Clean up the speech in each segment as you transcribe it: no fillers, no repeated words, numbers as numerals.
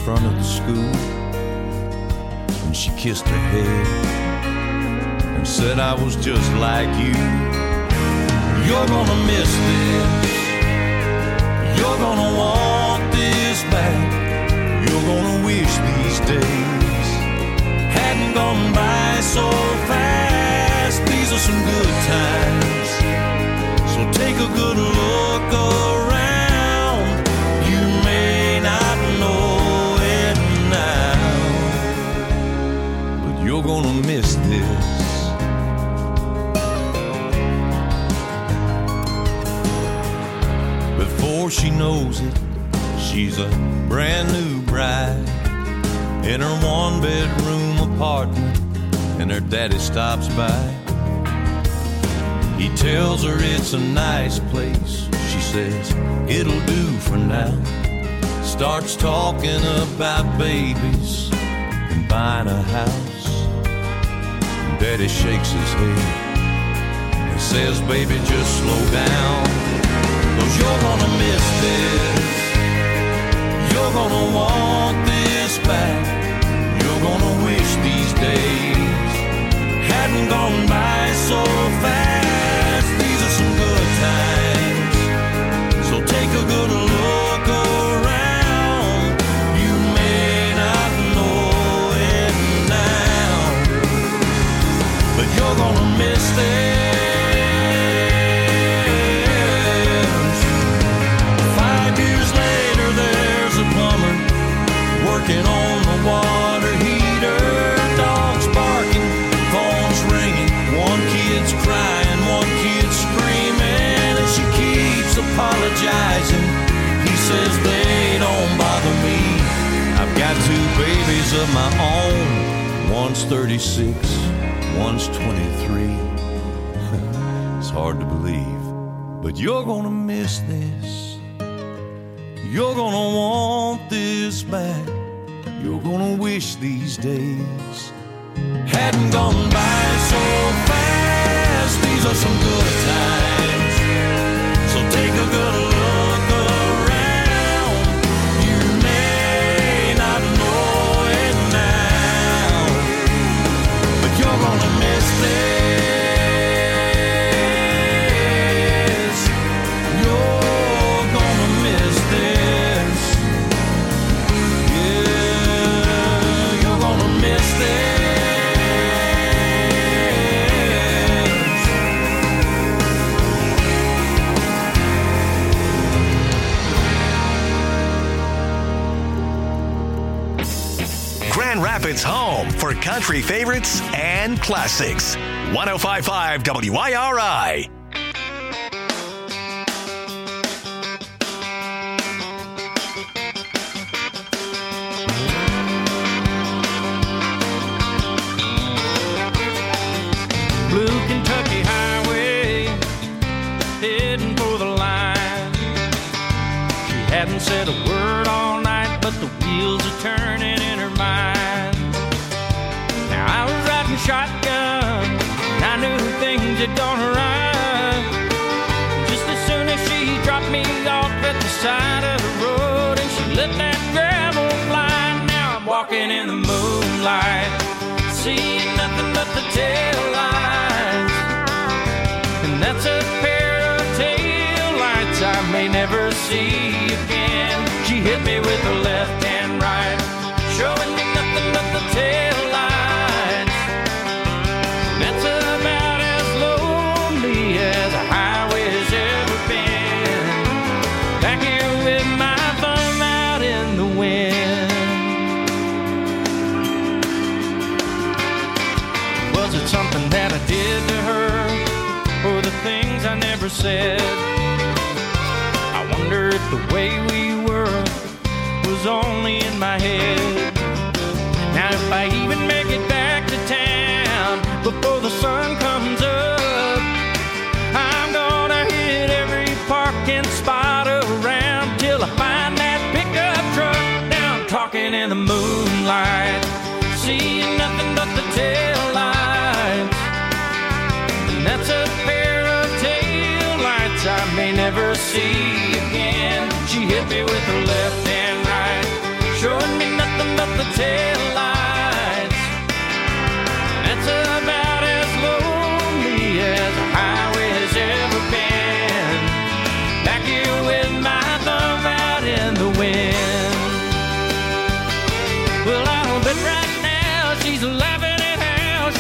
front of the school, and she kissed her head and said I was just like you. You're gonna miss this, you're gonna want this back, you're gonna wish these days hadn't gone by so fast. These are some good times, so take a good look around. You may not know it now, but you're gonna miss this. Before she knows it, she's a brand new bride in her one-bedroom apartment, and her daddy stops by. He tells her it's a nice place. She says it'll do for now. Starts talking about babies and buying a house. Daddy shakes his head and says, baby, just slow down, 'cause you're gonna miss this, you're gonna want this back, you're gonna wish these days hadn't gone by so fast. These are some good times, so take a good look around. You may not know it now, but you're gonna miss this. 5 years later, there's a plumber working on the water heater. Dogs barking, phone's ringing, one kid's crying, one kid's screaming, and she keeps apologizing. He says they don't bother me, I've got 2 babies of my own. One's 36, one's 23. It's hard to believe, but you're gonna miss this, you're gonna want this back, you're gonna wish these days hadn't gone by so fast. These are some good times, so take a good look around. You may not know it now, but you're gonna miss this, you're gonna miss this, yeah, you're gonna miss this. Grand Rapids' home for country favorites and classics. 105.5 WIRI. Blue Kentucky Highway, heading for the line. She hadn't said a word all night, but the wheels are turning in her mind. Now I was riding shotgun, and I knew things had gone right. Just as soon as she dropped me off at the side of the road, and she let that gravel fly. Now I'm walking in the moonlight, seeing nothing but the tail lights, and that's a pair of tail lights I may never see again. She hit me with her left and right, showing me nothing but the tail lights. That's about as lonely as a highway has ever been. Back here with my thumb out in the wind. Was it something that I did to her, or the things I never said? I wonder if the way we were was only in my head. Now if I even make it back to town before the sun comes up, I'm gonna hit every parking spot around till I find that pickup truck. Now I'm talking in the moonlight, seeing nothing but the tail lights, and that's a pair of tail lights I may never see again. She hit me with her left and right, showing me nothing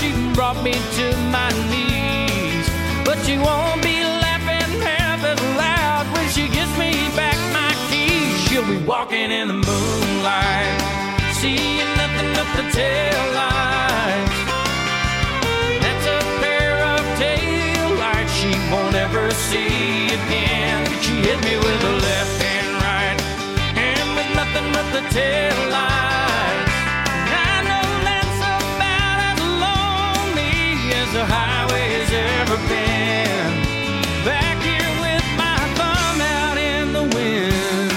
she brought me to my knees. But she won't be laughing half as loud when she gives me back my keys. She'll be walking in the moonlight, seeing nothing but the tail lights. That's a pair of tail lights she won't ever see again. She hit me with a left and right, and with nothing but the tail lights. I know that's about as lonely as the highway has ever been. Back here with my thumb out in the wind.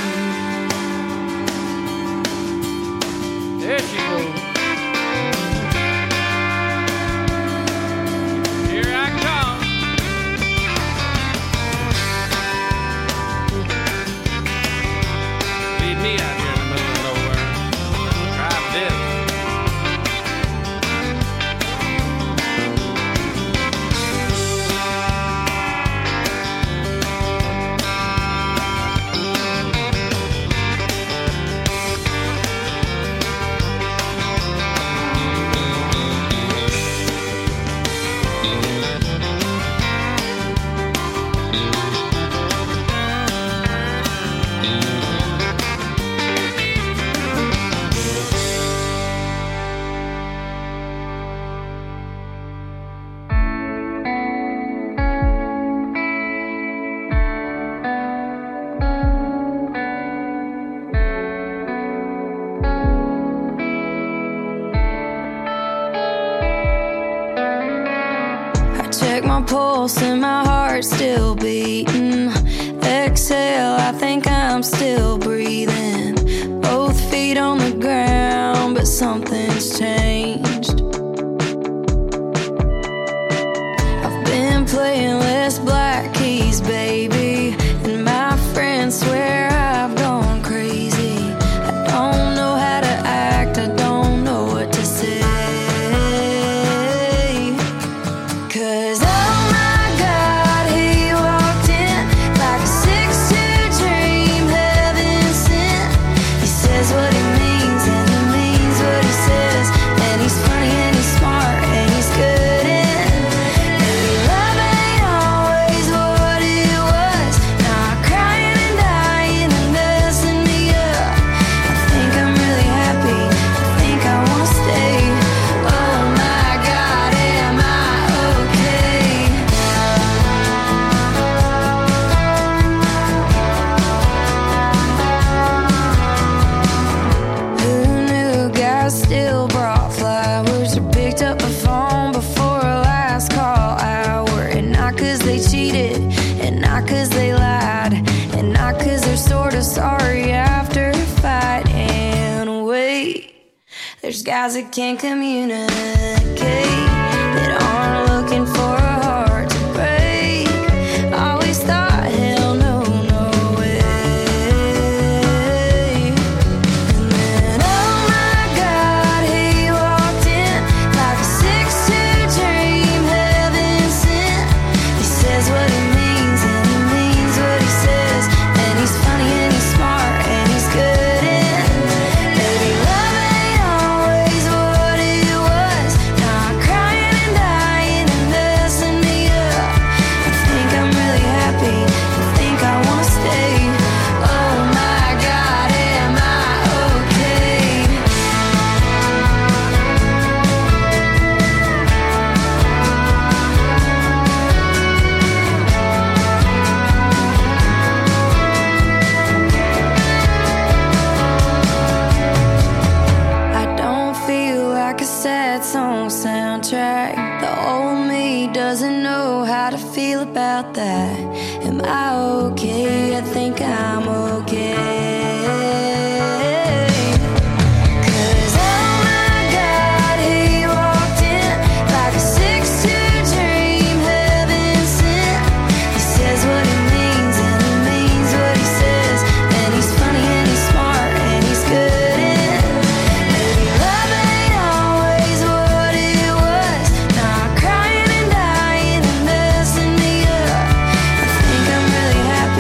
There she goes. Here I come. Leave me out here in the middle of nowhere. Try this. Check my pulse and my heart's still beating. Exhale, I think I'm still breathing. Both feet on the ground, but something's changed. I've been playing less black keys, baby, and my friends swear I've gone crazy. I don't know how to act, I don't know what to say. 'Cause oh my God, he walked in like a 6'2" dream, heaven sent. He says what he means and he means what he says, and he's funny and he's smart and he's good and maybe love ain't always what it was. Not crying and dying and messing me up. I think I'm really happy, I think I wanna stay. Oh my God, am I okay? Who knew guys still brought flowers or picked up the phone before a last call hour? And not 'cause they cheated, and not 'cause they lied, and not 'cause they're sort of sorry after a fight. And wait, there's guys that can't communicate, that aren't looking for a heart to break. Always thought, hell no, no way. And then, oh my God, he walked in like a 6'2" dream, heaven sent. He says what he means and he means what he says, and he's funny and he's smart and he's good and maybe love ain't always what it was. Not crying and dying and messing me up. I think I'm really happy, I think I wanna stay. Oh my God, am I okay? I don't feel like a sad song soundtrack. The old me doesn't know how to feel about that. Am I okay? I think I'm okay. 'Cause oh my God, he walked in like a 6'2" dream, heaven sent. He says what he means and he means what he says, and he's funny and he's smart and he's good and maybe love ain't always what it was. Not crying and dying and messing me up. I think I'm really happy,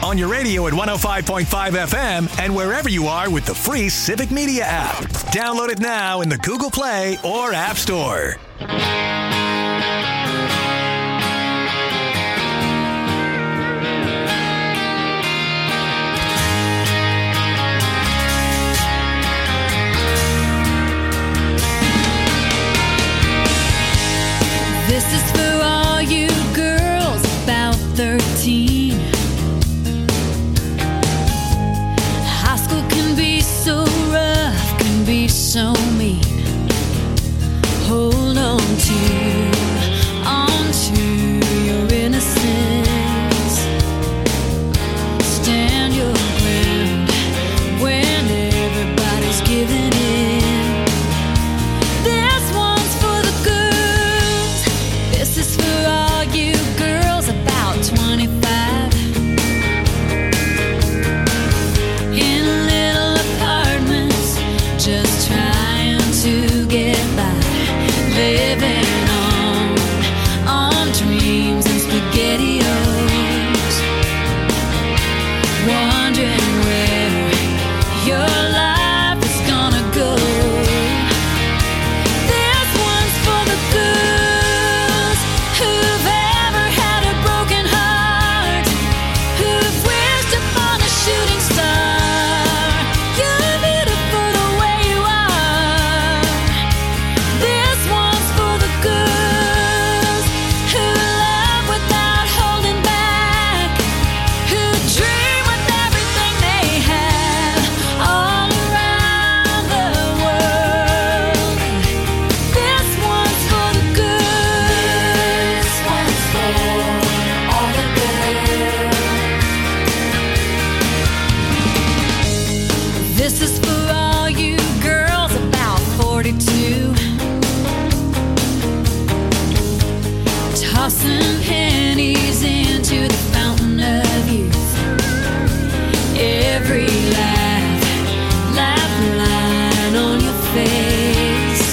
on your radio at 105.5 FM and wherever you are with the free Civic Media app. Download it now in the Google Play or App Store. This is for all you girls about 13. High school can be so rough, can be so mean. Hold on to your innocence. Stand your ground when everybody's giving in. This one's for the girls. This is for all you girls about 25. In little apartments, just trying to get by. Living on dreams and SpaghettiOs. Wondering where your life is gonna go. This one's for the girls who've ever had a broken heart, who've wished upon a shooting star. You're beautiful the way you are. This one's for the girls who love without holding back, who dream with everything they have all around the world. This one's for the girls. This one's for all the girls. This is for all you girls about 42. Tossing pennies into the fountain of youth. Every laugh line on your face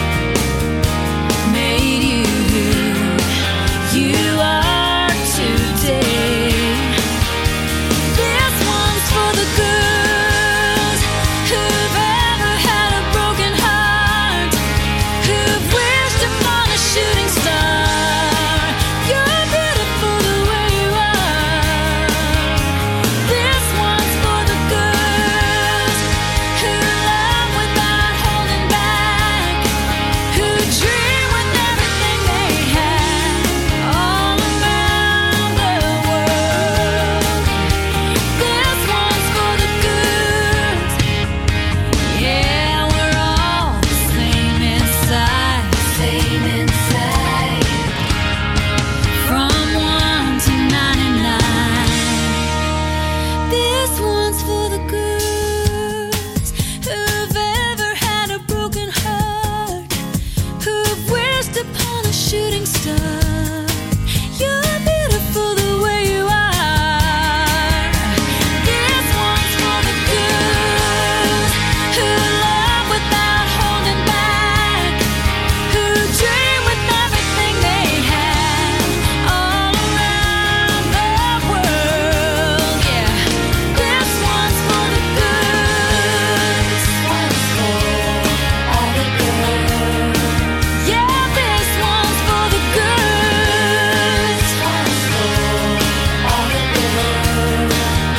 made you who you are today. This one's for the girls who've ever had a broken heart, who've wished upon a shooting star. You're beautiful the way you are. This one's for the girls who love without holding back, who dream with everything they have all around the world. This one's for the girls. Yeah, we're all the same inside. Same inside. From 1 to 99. This one's for the girls who've ever had a broken heart, who've wished upon a shooting star. You're beautiful the way you are. This one's for the girls who love without holding back, who dream with everything they have all around the world. Yeah, this one's for the girls. This one's for all the girls. Yeah, this one's for the girls. This one's for all the girls.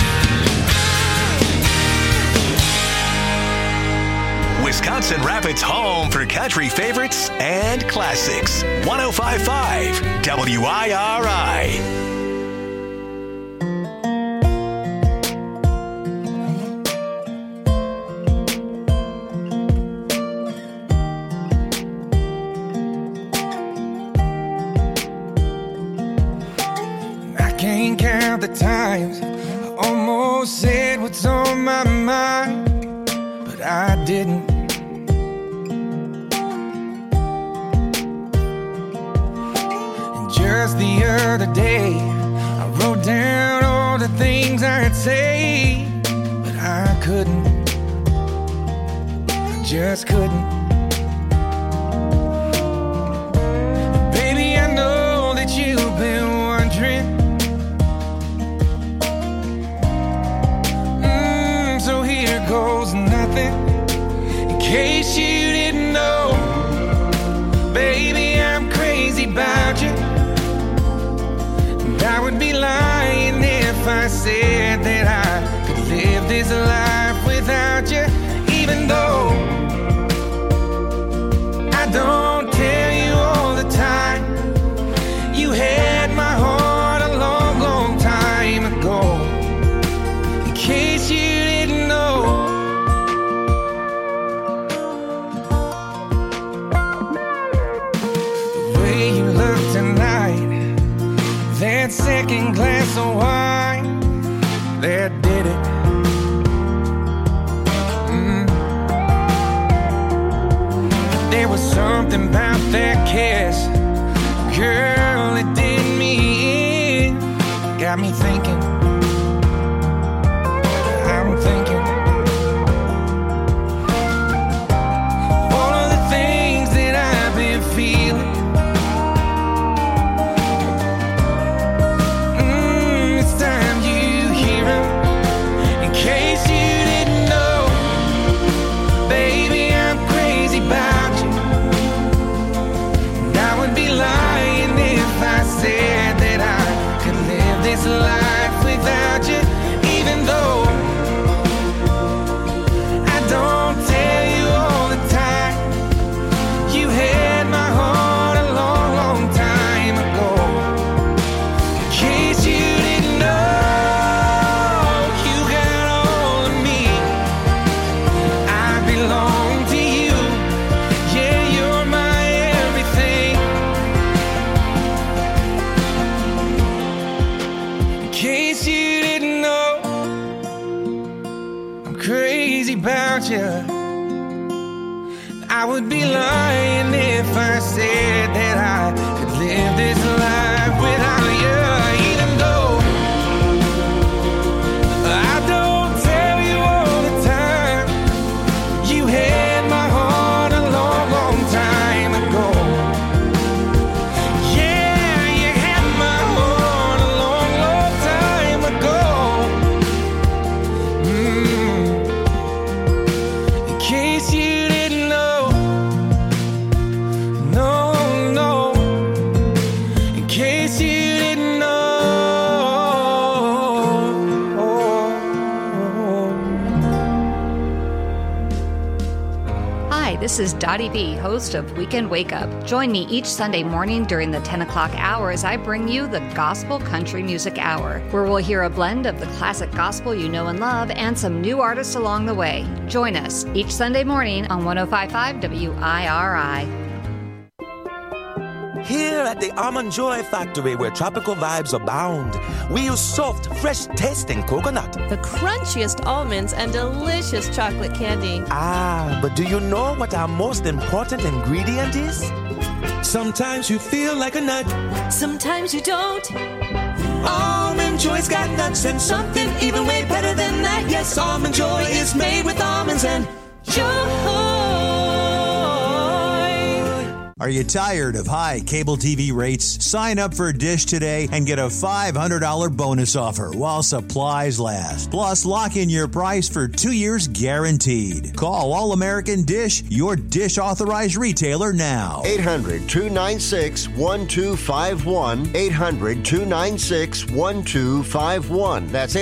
Wisconsin Rapids' home for country favorites and classics. 105.5 WIRI. I can't count the times I almost said what's on my mind, but I didn't. And just the other day, I wrote down all the things I'd say, but I couldn't. I just couldn't. Baby, I know that you've been wondering case you didn't know, baby, I'm crazy about you. And I would be lying if I said that I could live this life without you. Even though I don't tell you all the time, you had my heart a long, long time ago. In case you didn't know. The way you look tonight, that second glass of wine, that did it. There was something about that kiss, girl, it did me in. Got me thinking, I'm thinking all of the things that I've been feeling. It's time you hear 'em. In case you didn't know, baby, I'm crazy about you. And I would be lying if I said that I could live this life without you. Even though I don't tell you all the time, you had my heart a long, long time ago. In case you didn't know, you got all of me. I belong to you. Yeah, you're my everything. In case you didn't know, I'm crazy about you. I would be lying if I said that I could live this life without you. Even though I don't tell you all the time, you had my heart a long, long time ago. Yeah, you had my heart a long, long time ago. In case you didn't know, no, no. In case you didn't know. Hi, this is Dottie B, host of Weekend Wake Up. Join me each Sunday morning during the 10 o'clock hour as I bring you the Gospel Country Music Hour, where we'll hear a blend of the classic gospel you know and love and some new artists along the way. Join us each Sunday morning on 105.5 WIRI. Here at the Almond Joy Factory, where tropical vibes abound, we use soft, fresh-tasting coconut. The crunchiest almonds and delicious chocolate candy. Ah, but do you know what our most important ingredient is? Sometimes you feel like a nut. Sometimes you don't. Almond Joy's got nuts and something even way better than that. Yes, Almond Joy is made with almonds and joy. Are you tired of high cable TV rates? Sign up for Dish today and get a $500 bonus offer while supplies last. Plus, lock in your price for 2 years guaranteed. Call All American Dish, your Dish authorized retailer now. 800-296-1251. 800-296-1251. That's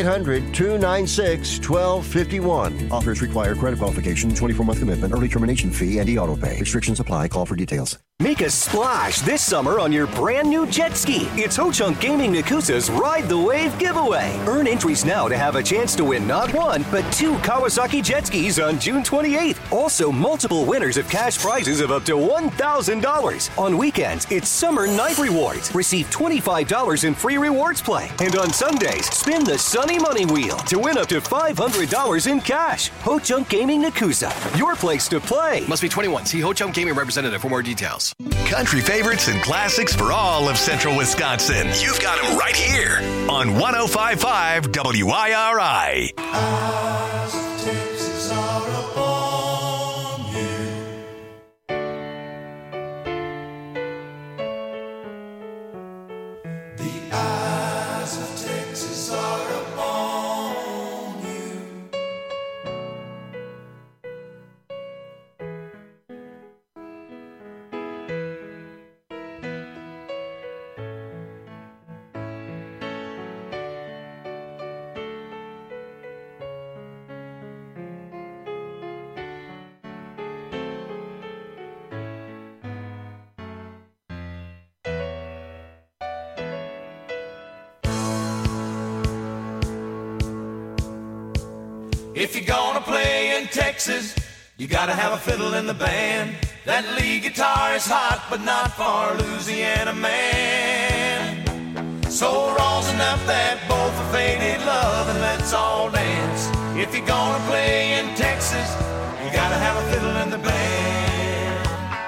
800-296-1251. Offers require credit qualification, 24-month commitment, early termination fee, and e-auto pay. Restrictions apply. Call for details. Make a splash this summer on your brand new jet ski. It's Ho-Chunk Gaming Nakusa's Ride the Wave giveaway. Earn entries now to have a chance to win not one, but 2 Kawasaki jet skis on June 28th. Also, multiple winners of cash prizes of up to $1,000. On weekends, it's Summer Night Rewards. Receive $25 in free rewards play. And on Sundays, spin the Sunny Money Wheel to win up to $500 in cash. Ho-Chunk Gaming Nakusa, your place to play. Must be 21. See Ho-Chunk Gaming representative for more details. Country favorites and classics for all of central Wisconsin. You've got them right here on 105.5 WIRI. Eyes of Texas are upon you. The eyes of Texas are upon you. If you're gonna play in Texas, you gotta have a fiddle in the band. That lead guitar is hot, but not for Louisiana man. So rosin up that bowl for faded love and let's all dance. If you're gonna play in Texas, you gotta have a fiddle in the band.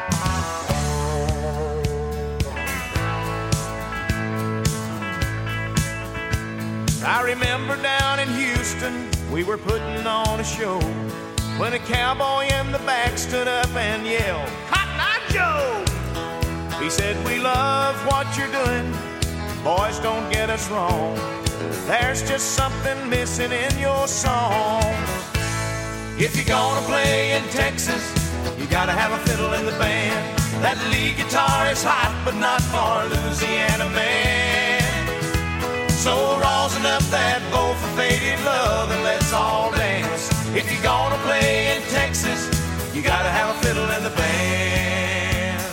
I remember down in Houston, we were putting on a show when a cowboy in the back stood up and yelled, "Cotton Eye Joe!" He said, "We love what you're doing, boys, don't get us wrong. There's just something missing in your song. If you're gonna play in Texas, you gotta have a fiddle in the band. That lead guitar is hot, but not for Louisiana man. So rosin up that bowl for faded love and let's all dance. If you're gonna play in Texas, you gotta have a fiddle in the band."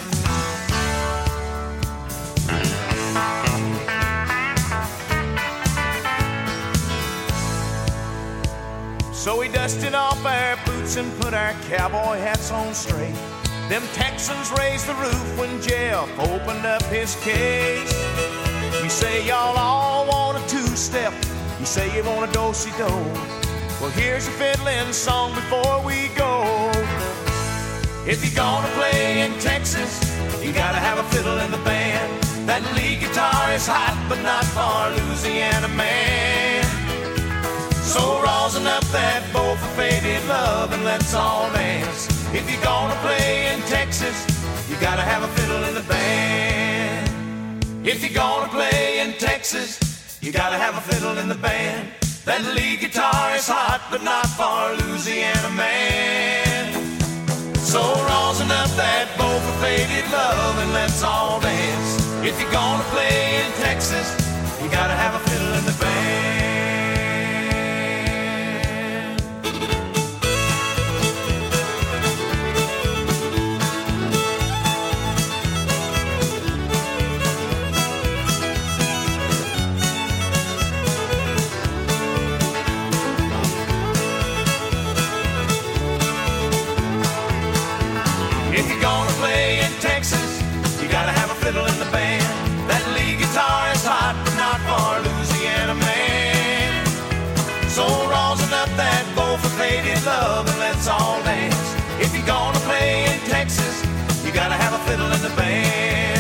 So we dusted off our boots and put our cowboy hats on straight. Them Texans raised the roof when Jeff opened up his case. You say y'all all want a two-step, you say you want a do-si-do. Well, here's a fiddling song before we go. If you're gonna play in Texas, you gotta have a fiddle in the band. That lead guitar is hot, but not for Louisiana man. So rosin up that bowl for faded love and let's all dance. If you're gonna play in Texas, you gotta have a fiddle in the band. If you're gonna play in Texas, you gotta have a fiddle in the band. That lead guitar is hot, but not for Louisiana man. So rosin up that bowl for faded love and let's all dance. If you're gonna play in Texas, you gotta have a fiddle in the band. If you're gonna play in Texas, you gotta have a fiddle in the band. That lead guitar is hot, but not for Louisiana man. So rosin up that bowl for faded love and let's all dance. If you're gonna play in Texas, you gotta have a fiddle in the band.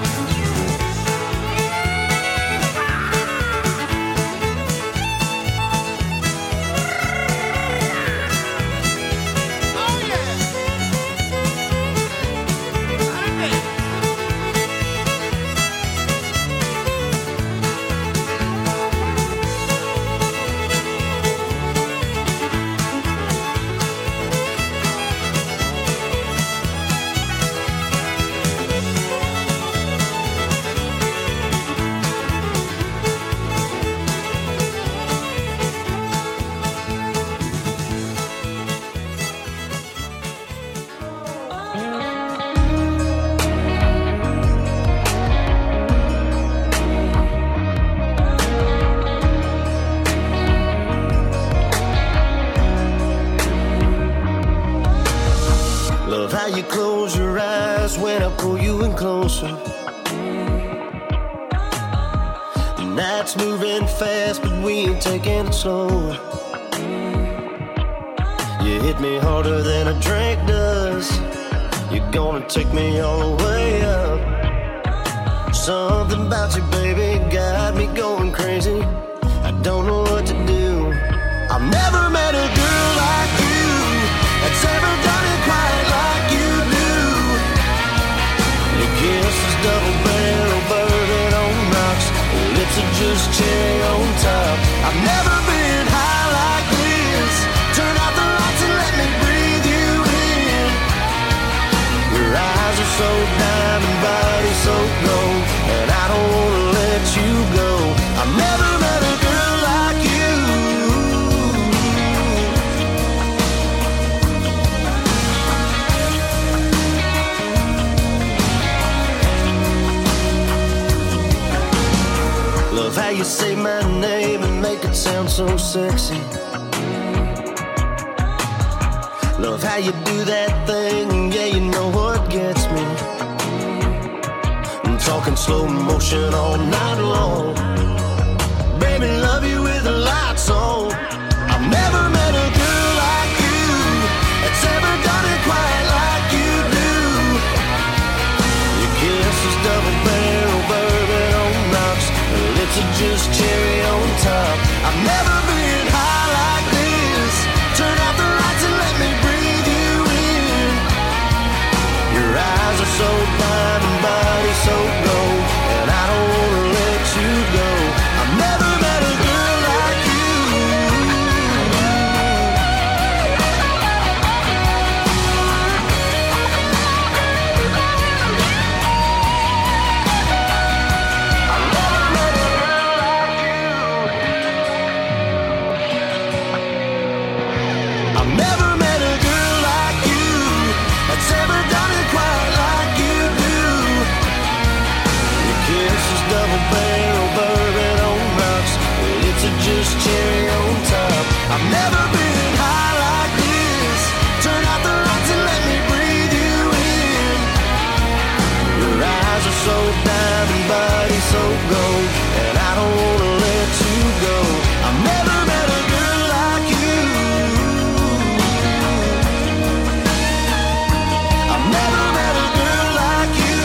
Love how you close your eyes when I pull you in closer. The night's moving fast, but we ain't taking it slower. You hit me harder than a drink does. You're gonna take me all the way up. Something about you, baby, got me going crazy. I don't know what to do. I've never met a girl like you that's ever done it quite like you do. Your kiss is double barrel burning on rocks. Your lips are just cherry on top. I've never been high like this. Turn out the lights and let me breathe you in. Your eyes are so diamond, body so gold, and I don't wanna let you go. I've never met a girl like you. Love how you say my name and make it sound so sexy. Love how you do that thing, yeah, you know what gets me. I'm talking slow motion all night long. Baby, love you with the lights on. I've never met a girl like you that's ever done it quite like you do. Your kiss is double barrel bourbon on rocks. Her lips are just cherry on top. I've never been high like this. Turn out the lights and let me breathe you in. Your eyes are so fine and body so gold, and I don't wanna let you go. I've never met a girl like you. I've never met a girl like you that's ever done it quite like you do. Your kiss is double barrel bourbon on rocks. It's a just cherry on top. I've never been high like this. Turn out the lights and let me breathe you in. Your eyes are so diamond, body so gold, and I don't wanna let you go. I've never met a girl like you. I've never met a girl like you.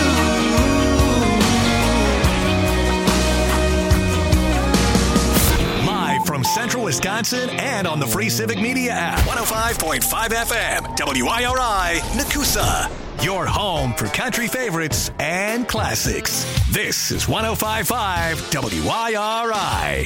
Live from Central Wisconsin and on the free Civic Media app. 105.5 FM, WIRI, Nakusa. Your home for country favorites and classics. This is 105.5 WIRI.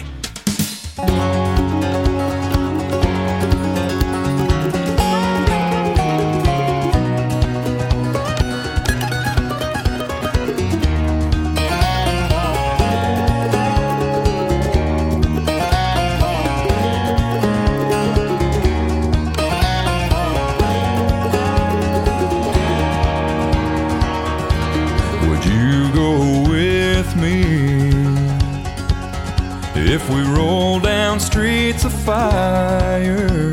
Would you go with me if we roll down streets of fire?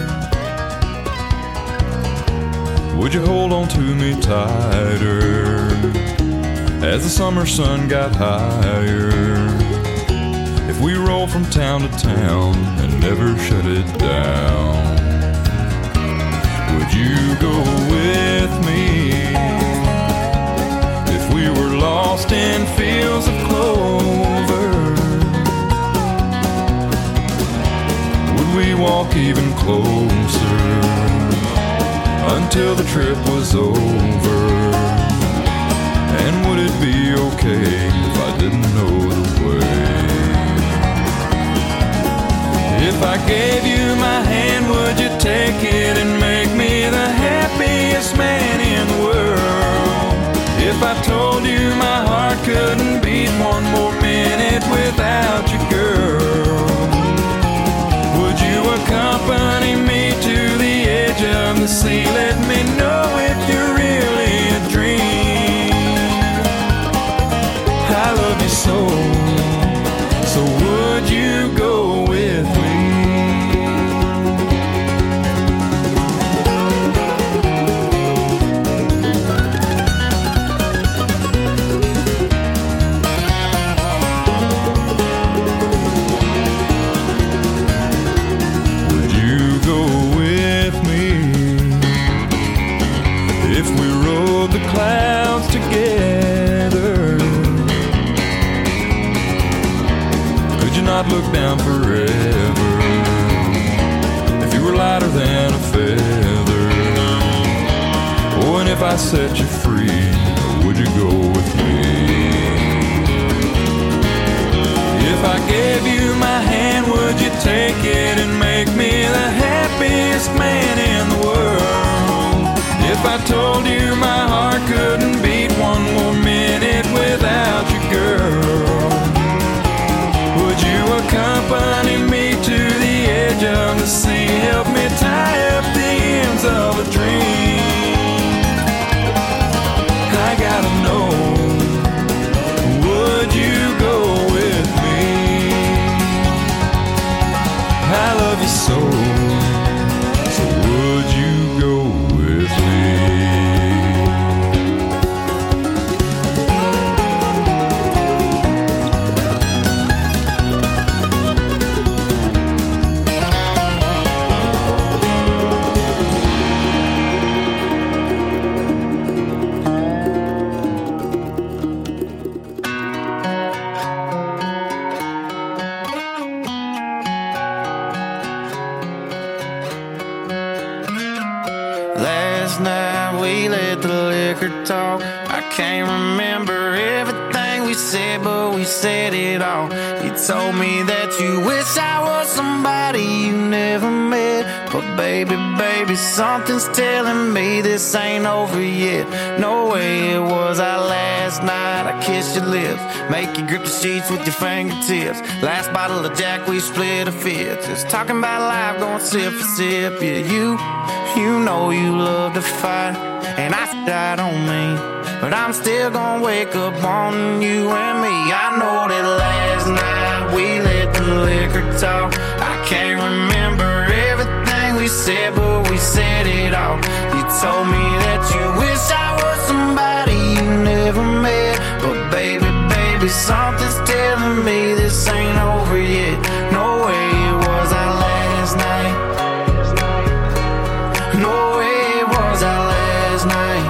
Would you hold on to me tighter as the summer sun got higher? If we roll from town to town and never shut it down, would you go with me? If we were lost in fields of clover, would we walk even closer until the trip was over? And would it be okay if I didn't know the way? If I gave you my hand, would you take it and make me the happiest man in the world? If I told you my heart couldn't beat one more minute without you, girl, would you accompany me to the edge of the sea? Let me know if you're really a dream. I love you so, so would you go with me? Clouds together, could you not look down forever if you were lighter than a feather? Oh, and if I set you free, would you go with me? If I gave you my hand, would you take it and make me the happiest man in the world? If I told you my heart couldn't beat one more minute without you, girl, would you accompany me to the edge of the sea? Help me tie up the ends of a dream. I gotta know, would you go with me? I love you so. last night we let the liquor talk. I can't remember everything we said, but we said it all. You told me that you wish I was somebody you never met. But baby, baby, something's telling me this ain't over yet. No way it was our last night. I kissed your lips, make you grip the sheets with your fingertips. Last bottle of Jack, we split a fifth. Just talking about life, going sip for sip. Yeah, you know you love to fight, and I don't mean, but I'm still gonna wake up on you and me. I know that last night we let the liquor talk. I can't remember everything we said, but we said it all. You told me that you wish I was somebody you never met. But baby, baby, something's telling me this ain't over yet. No way it was our last night. No way it was our last night.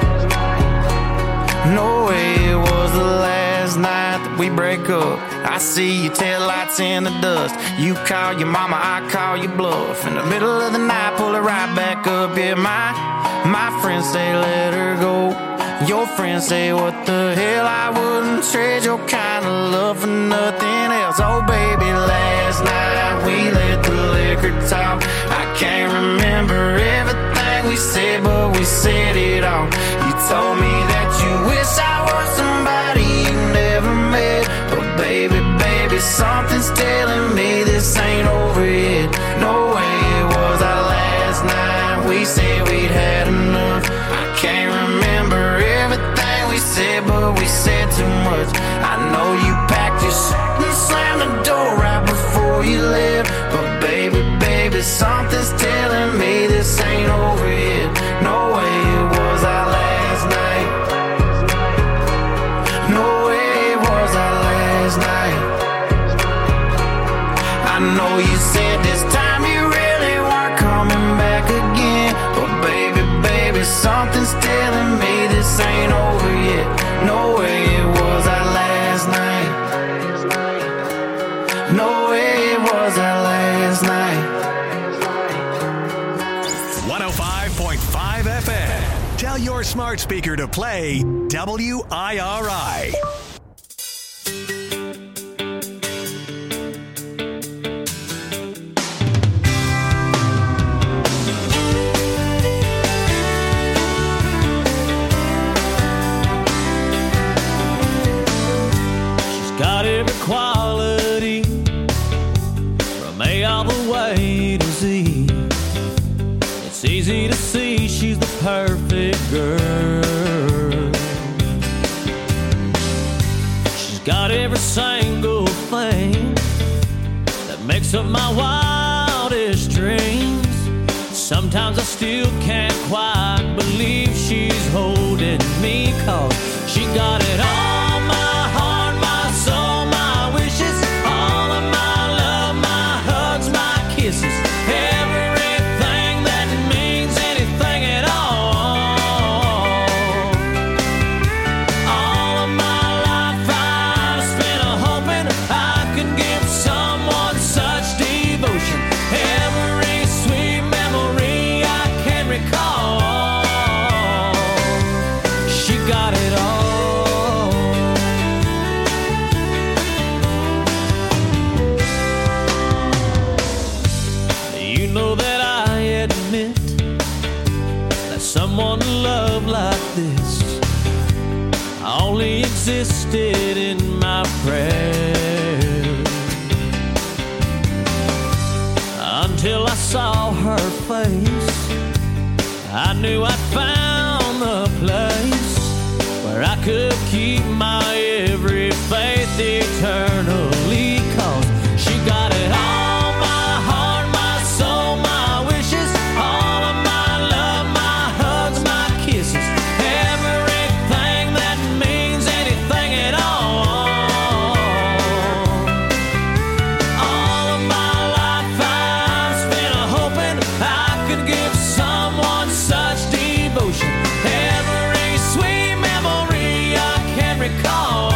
No way it was the last night that we break up. I see your taillights in the dust. You call your mama, I call your bluff. In the middle of the night, pull it right back up. Yeah, my friends say let her go. Your friends say what the hell, I wouldn't trade your kind of love for nothing else. Oh baby, last night we let the liquor talk. I can't remember everything we said, but we said it all. You told me that you wish I was somebody you never met. But baby, baby, something's telling me this ain't over yet. No way it was our last night. We said we'd had enough. I can't remember everything we said, but we said too much. I know you packed your shit and slammed the door right before you left. But baby, baby, something's telling me this ain't over yet. No way it was our last night. No way it was our last night. I know you said this time you really weren't coming back again. But baby, baby, something's telling me this ain't over yet. No way it was our last night. No way it was our last night. 105.5 FM. Tell your smart speaker to play WIRI. Got every quality from A all the way to Z. It's easy to see she's the perfect girl. She's got every single thing that makes up my wildest dreams. Sometimes I still can't quite believe she's holding me, 'cause she got it all. Someone love like this only existed in my prayers, until I saw her face. I knew I'd found the place where I could keep my every faith eternally, 'cause she got it all. Every sweet memory I can recall.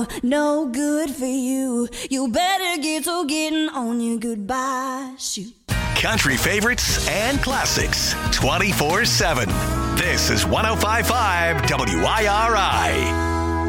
no, no good for you. You better get to getting on your goodbye shoot. Country favorites and classics 24/7. This is 105.5 WIRI.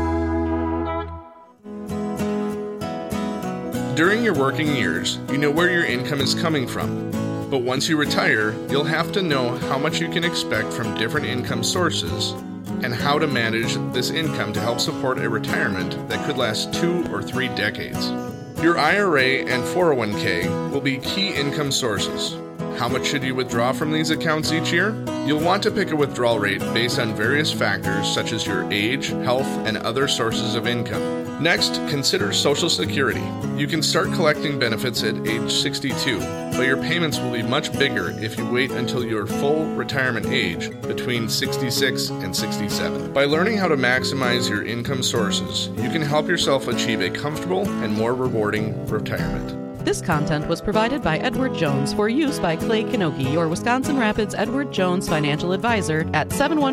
During your working years, you know where your income is coming from. But once you retire, you'll have to know how much you can expect from different income sources and how to manage this income to help support a retirement that could last 2 or 3 decades. Your IRA and 401k will be key income sources. How much should you withdraw from these accounts each year? You'll want to pick a withdrawal rate based on various factors such as your age, health, and other sources of income. Next, consider Social Security. You can start collecting benefits at age 62, but your payments will be much bigger if you wait until your full retirement age between 66 and 67. By learning how to maximize your income sources, you can help yourself achieve a comfortable and more rewarding retirement. This content was provided by Edward Jones for use by Clay Kanoki, your Wisconsin Rapids Edward Jones financial advisor at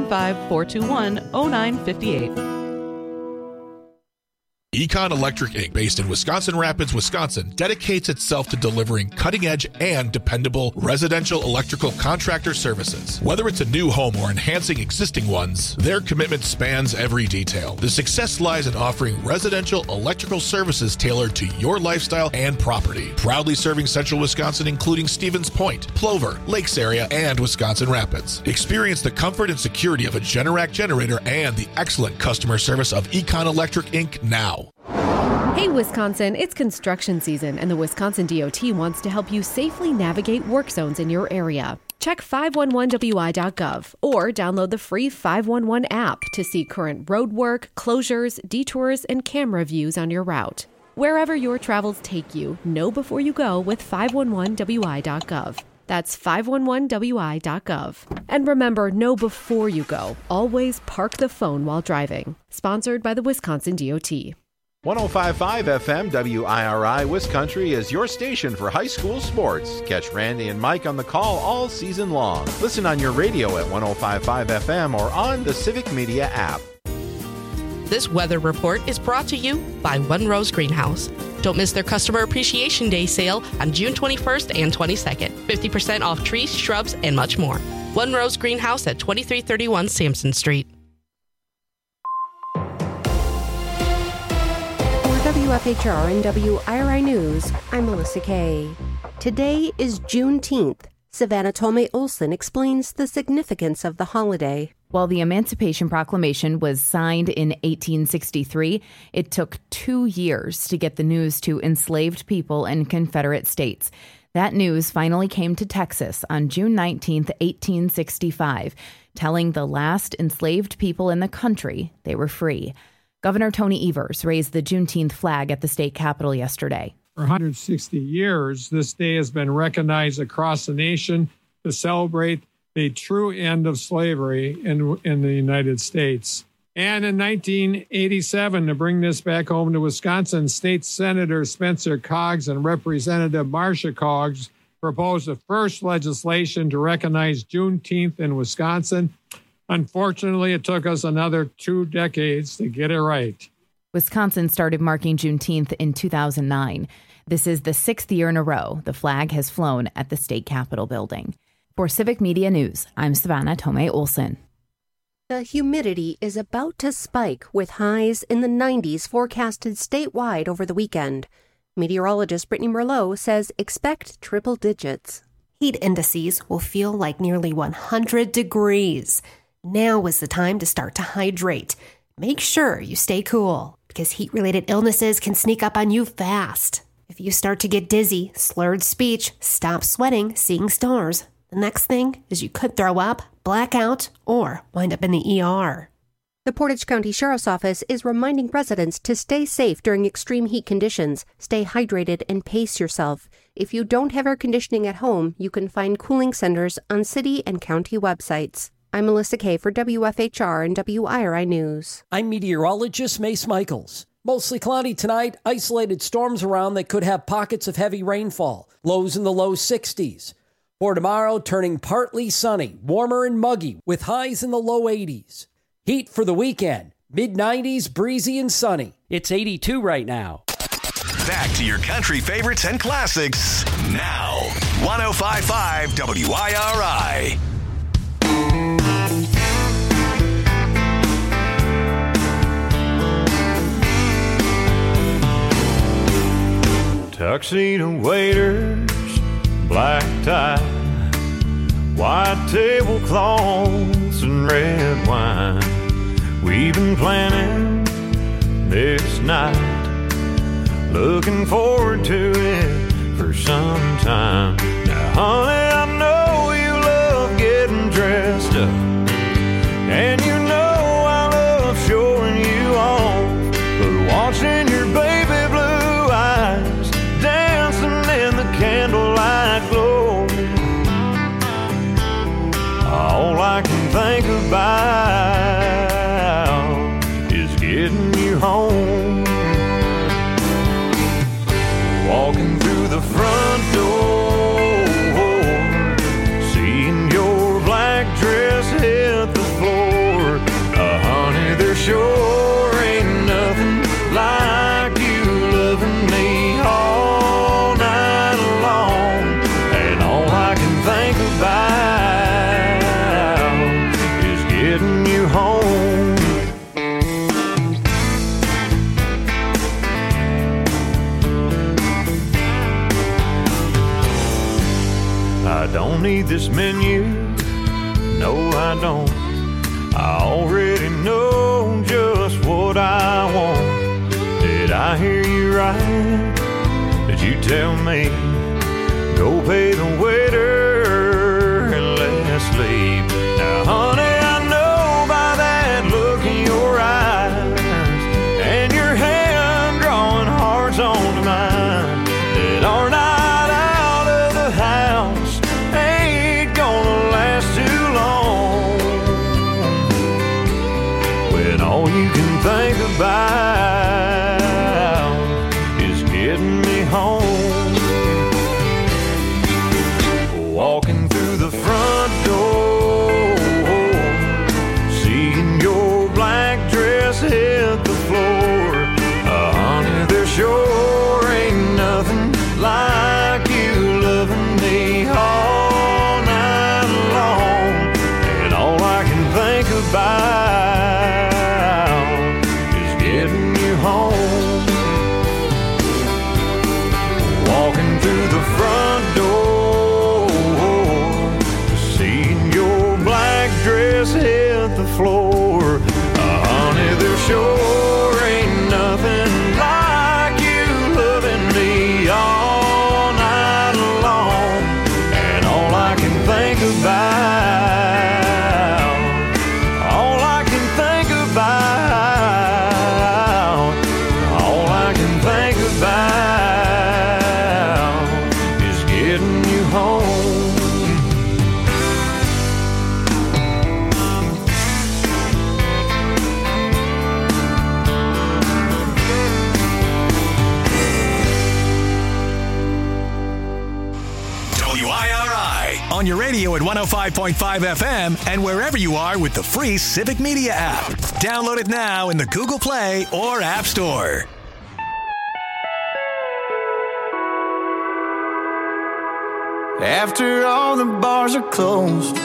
715-421-0958. Econ Electric Inc., based in Wisconsin Rapids, Wisconsin, dedicates itself to delivering cutting-edge and dependable residential electrical contractor services. Whether it's a new home or enhancing existing ones, their commitment spans every detail. The success lies in offering residential electrical services tailored to your lifestyle and property. Proudly serving central Wisconsin, including Stevens Point, Plover, Lakes area, and Wisconsin Rapids. Experience the comfort and security of a Generac generator and the excellent customer service of Econ Electric Inc. now. Hey Wisconsin, it's construction season and the Wisconsin DOT wants to help you safely navigate work zones in your area. Check 511wi.gov or download the free 511 app to see current road work, closures, detours, and camera views on your route. Wherever your travels take you, know before you go with 511wi.gov. That's 511wi.gov. And remember, know before you go. Always park the phone while driving. Sponsored by the Wisconsin DOT. 105.5 FM WIRI Wiscountry is your station for high school sports. Catch Randy and Mike on the call all season long. Listen on your radio at 105.5 FM or on the Civic Media app. This weather report is brought to you by One Rose Greenhouse. Don't miss their Customer Appreciation Day sale on June 21st and 22nd. 50% off trees, shrubs, and much more. One Rose Greenhouse at 2331 Sampson Street. WFHR and WIRI News, I'm Melissa Kay. Today is Juneteenth. Savannah Tomei Olson explains the significance of the holiday. While the Emancipation Proclamation was signed in 1863, it took 2 years to get the news to enslaved people in Confederate states. That news finally came to Texas on June 19, 1865, telling the last enslaved people in the country they were free. Governor Tony Evers raised the Juneteenth flag at the state capitol yesterday. For 160 years, this day has been recognized across the nation to celebrate the true end of slavery in the United States. And in 1987, to bring this back home to Wisconsin, State Senator Spencer Coggs and Representative Marcia Coggs proposed the first legislation to recognize Juneteenth in Wisconsin. Unfortunately, it took us another 2 decades to get it right. Wisconsin started marking Juneteenth in 2009. This is the 6th year in a row the flag has flown at the state capitol building. For Civic Media News, I'm Savannah Tomei Olson. The humidity is about to spike with highs in the 90s forecasted statewide over the weekend. Meteorologist Brittany Merlot says expect triple digits. Heat indices will feel like nearly 100 degrees. Now is the time to start to hydrate. Make sure you stay cool, because heat-related illnesses can sneak up on you fast. If you start to get dizzy, slurred speech, stop sweating, seeing stars, the next thing is you could throw up, black out, or wind up in the ER. The Portage County Sheriff's Office is reminding residents to stay safe during extreme heat conditions, stay hydrated, and pace yourself. If you don't have air conditioning at home, you can find cooling centers on city and county websites. I'm Melissa Kay for WFHR and WIRI News. I'm meteorologist Mace Michaels. Mostly cloudy tonight, isolated storms around that could have pockets of heavy rainfall, lows in the low 60s. For tomorrow, turning partly sunny, warmer and muggy with highs in the low 80s. Heat for the weekend, Mid-90s, breezy and sunny. It's 82 right now. Back to your country favorites and classics now. 105.5 WIRI. Tuxedo waiters, black tie, white tablecloths and red wine. We've been planning this night, looking forward to it for some time. Now, honey, I know you love getting dressed up, and you know I love showing you off, but watching your baby blue eyes dancing in the candlelight glow, all I can think about is getting you home. Walking through the front door, seeing your black dress hit the floor. Honey, there sure ain't nothing like you loving me all night long. And all I can think about is getting you home. I don't need this menu, no I don't. I already know just what I want. Did I hear you right? Did you tell me, go pay the waiter and let's leave? Now honey, I know by that look in your eyes and your hand drawing hearts onto mine, that our night out of the house ain't gonna last too long, when all you can think about is getting me home. Walking through the front door, seeing your black dress hit the floor. Honey, there sure ain't nothing like you loving me all night long. And all I can think about is getting you home. Walking through the front door, seeing your black dress hit the floor. Honey, there sure ain't nothing like you loving me all night long. And all I can think about, all I can think about, all I can think about is getting you home. WIRI on your radio at 105.5 FM and wherever you are with the free Civic Media app. Download it now in the Google Play or App Store. After all the bars are closed,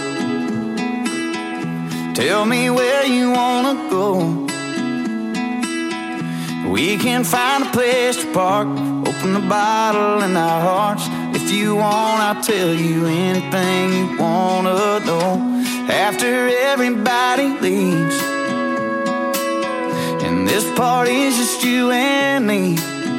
tell me where you wanna go. We can find a place to park, open the bottle in our hearts. If you want, I'll tell you anything you wanna know. After everybody leaves, and this party's just you and me,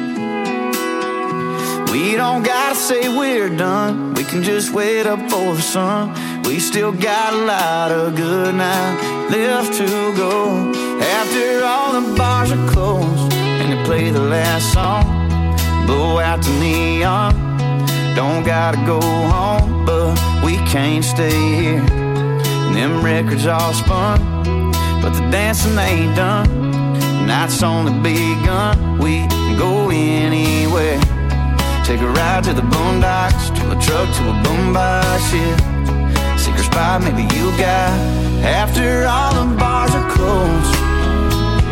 we don't gotta say we're done, we can just wait up for the sun. We still got a lot of good night left to go. After all the bars are closed and they play the last song, blow out the neon, don't gotta go home, but we can't stay here. And them records all spun, but the dancing ain't done. Night's only begun, we can go anywhere. Take a ride to the boondocks, to a truck, to a boombox, yeah. Secret spot maybe you got. After all the bars are closed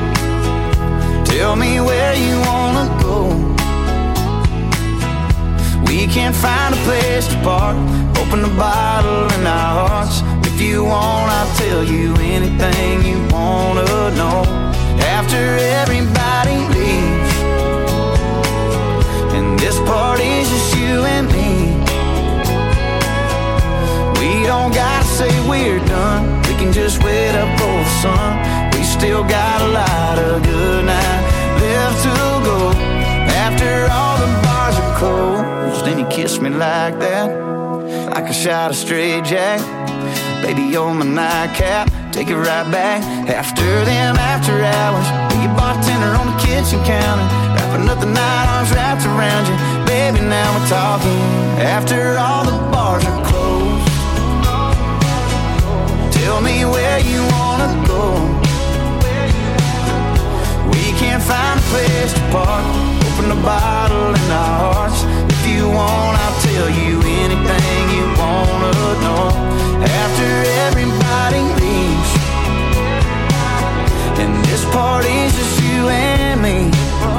Tell me where you wanna go. We can't find a place to park. Open the bottle in our hearts. If you want, I'll tell you anything you wanna know. After everybody leaves, and this party's just you and me, we don't gotta say we're done. We can just wait up for the sun. We still got a lot of good night left to go. After all the bars are closed, then you kiss me like that, like a shot of straight Jack. Baby, you're my nightcap, take it right back. After them after hours, be a bartender on the kitchen counter, wrapping up the night, arms wrapped around you. Baby, now we're talking. After all the bars are closed, tell me where you wanna go. We can't find a place to park. Open the bottle in our hearts. If you want, I'll tell you anything you wanna know. After everybody leaves, and this party's just you and me,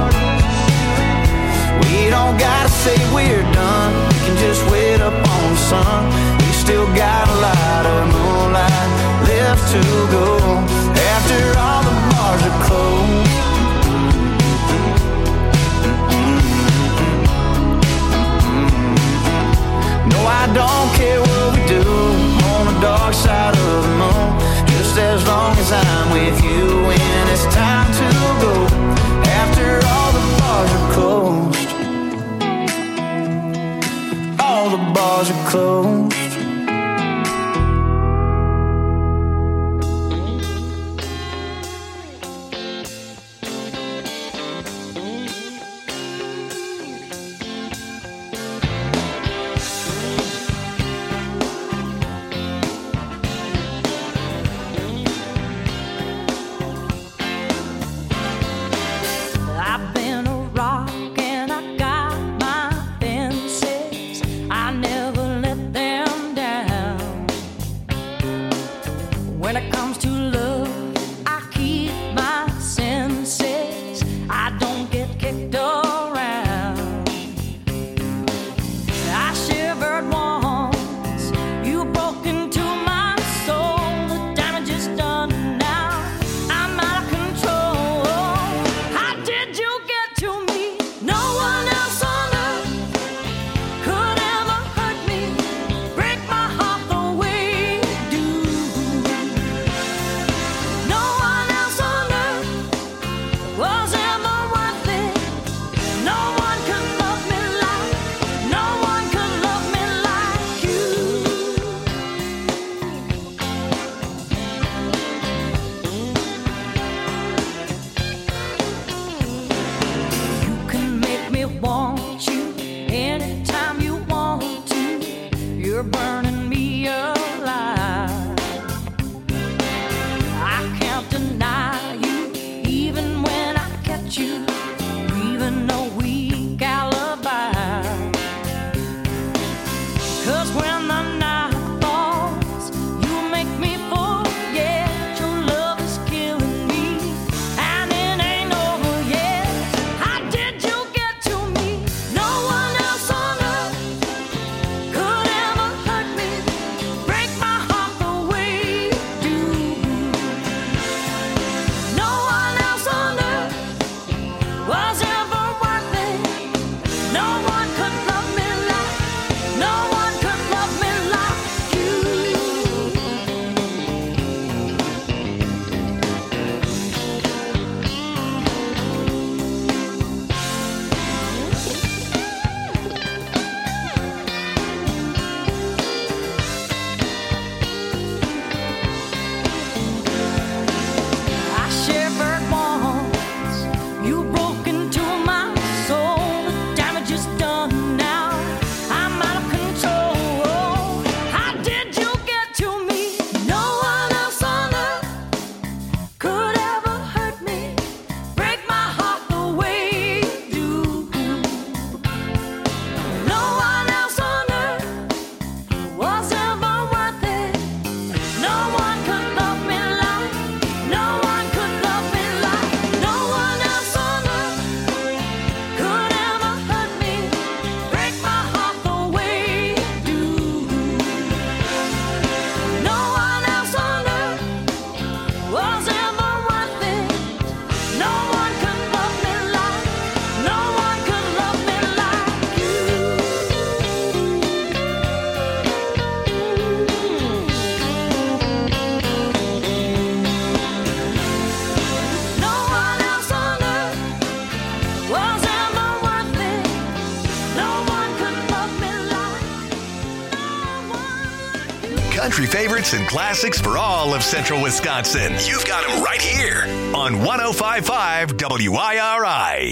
we don't gotta say we're done. We can just wait up on the sun. We still got a lot of moonlight left to go. After all the bars are closed, no, I don't care what we do on the dark side of the moon, just as long as I'm with you when it's time to go. After all the bars are closed, all the bars are closed. Was ever worth it? country favorites and classics for all of central Wisconsin. You've got them right here on 105.5 WIRI.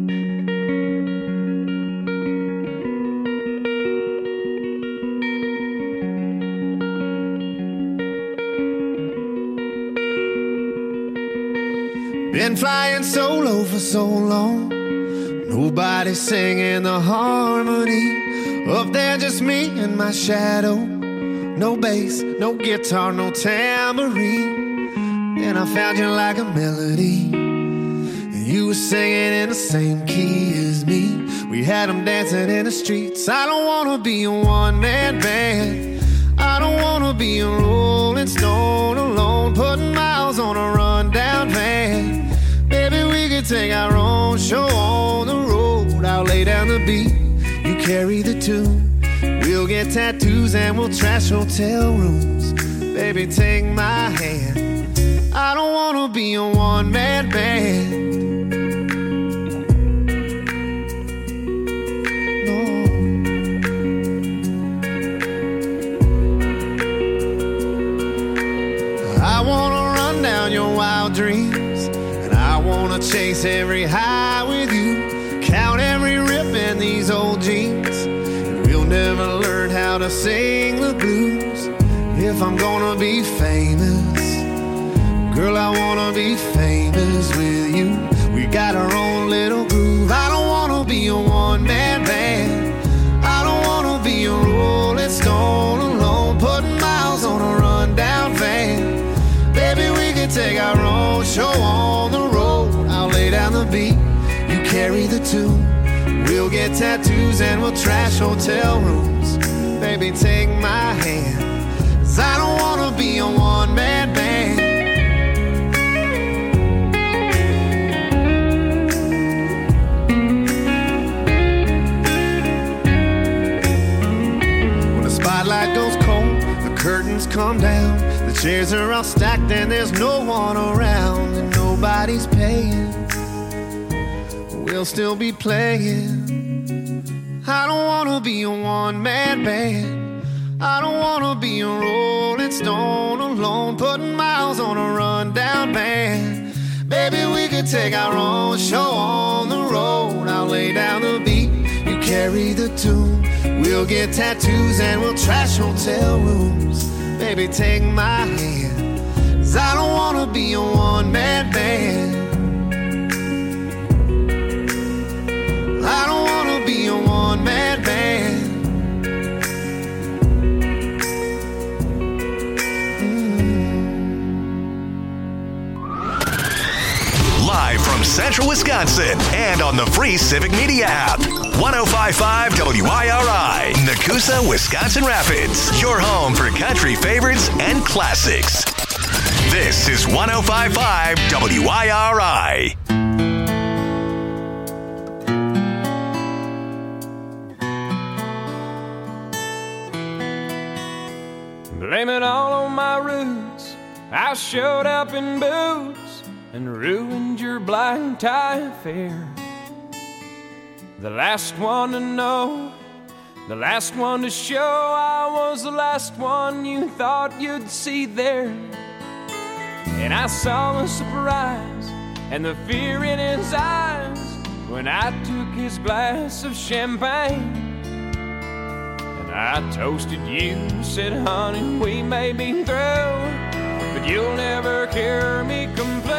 Been flying solo for so long, nobody singing the harmony. Up there just me and my shadow, no bass, no guitar, no tambourine. And I found you like a melody, and you were singing in the same key as me. We had them dancing in the streets. I don't wanna be a one-man band, I don't wanna be a Rolling Stone alone, putting miles on a rundown van. Baby, we could take our own show on the road. I'll lay down the beat, you carry the tune. We'll get tattoos and we'll trash hotel rooms. Baby, take my hand, I don't wanna be a one-man band. I wanna run down your wild dreams, and I wanna chase every high with you, count every rip in these old jeans, and we'll never learn how to sing the blues. If I'm gonna be famous, girl, I wanna be famous with you. We got our own little groove. I don't wanna be a one-man band, I don't wanna be a Rolling Stone alone, putting miles on a rundown van. Baby, we can take our own show on the road. I'll lay down the beat, you carry the tune. We'll get tattoos and we'll trash hotel rooms. Baby, take my hand, 'cause I don't wanna be a one-man band. When the spotlight goes cold, the curtains come down, the chairs are all stacked and there's no one around, and nobody's paying, we'll still be playing. I don't wanna be a one-man band, I don't wanna be a Rolling Stone alone, putting miles on a rundown van. Baby, we could take our own show on the road. I'll lay down the beat, you carry the tune. We'll get tattoos and we'll trash hotel rooms. Baby, take my hand, 'cause I don't wanna be a one-man band. I don't wanna be a one-man band. Live from Central Wisconsin and on the free Civic Media app. 105.5 WIRI, Nakusa, Wisconsin Rapids. Your home for country favorites and classics. This is 105.5 WIRI. Blame it all on my roots. I showed up in boots and ruined your black tie affair. The last one to know, the last one to show, I was the last one you thought you'd see there. And I saw the surprise and the fear in his eyes when I took his glass of champagne. And I toasted you, said, honey, we may be through, but you'll never hear me complain.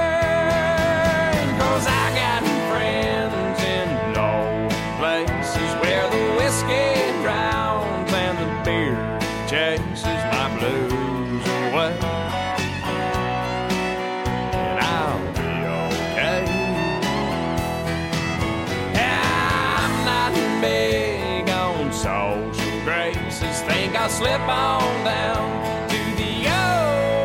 'Cause I got friends in low places where the whiskey drowns and the beer chases my blues away. And I'll be okay. I'm not big on social graces, think I'll slip on down